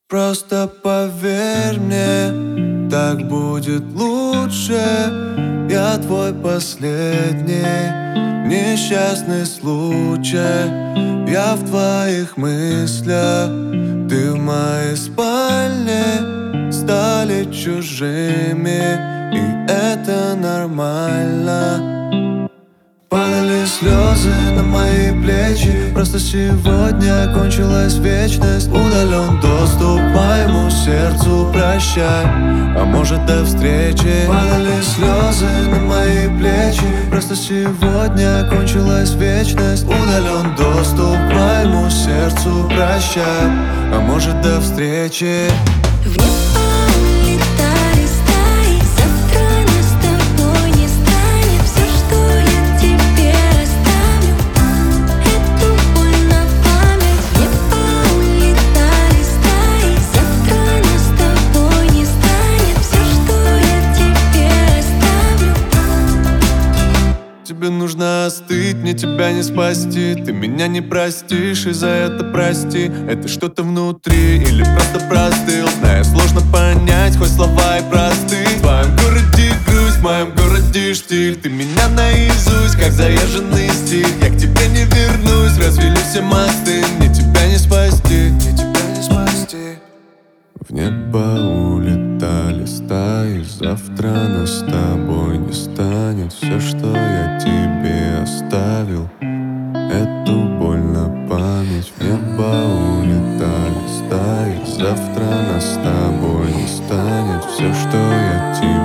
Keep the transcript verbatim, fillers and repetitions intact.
Просто поверь мне, так будет лучше. Я твой последний несчастный случай. Я в твоих мыслях, ты в моей спальне. Стали чужими, и это нормально. Падали слезы на мои плечи. Просто сегодня кончилась вечность. Удален доступ к моему сердцу, прощай, а может до встречи. Падали слезы на мои плечи. Просто сегодня кончилась вечность. Удален доступ к моему сердцу, прощай, а может до встречи. В небо улетали стаи, завтра нас с тобой не станет. Все, что я тебе оставлю, эту боль на память. В небо улетали стаи, завтра нас с тобой не станет. Все, что я тебе оставлю. Тебе нужно остыть, мне тебя не спасти. Ты меня не простишь, и за это прости. Это что-то внутри или просто простыл? Знаю, сложно понять, хоть слова и просты. В твоем городе грусть, в моем городе штиль. Ты меня наизусть, как заезженный стиль. Я к тебе не вернусь, развели все мосты. Мне тебя не спасти, мне тебя не спасти. В небо улетали стаи, завтра нас с тобой не станет. Все, что я тебе оставил, эту боль на память. В небо улетали стаи, завтра нас с тобой не станет. Все, что я тебе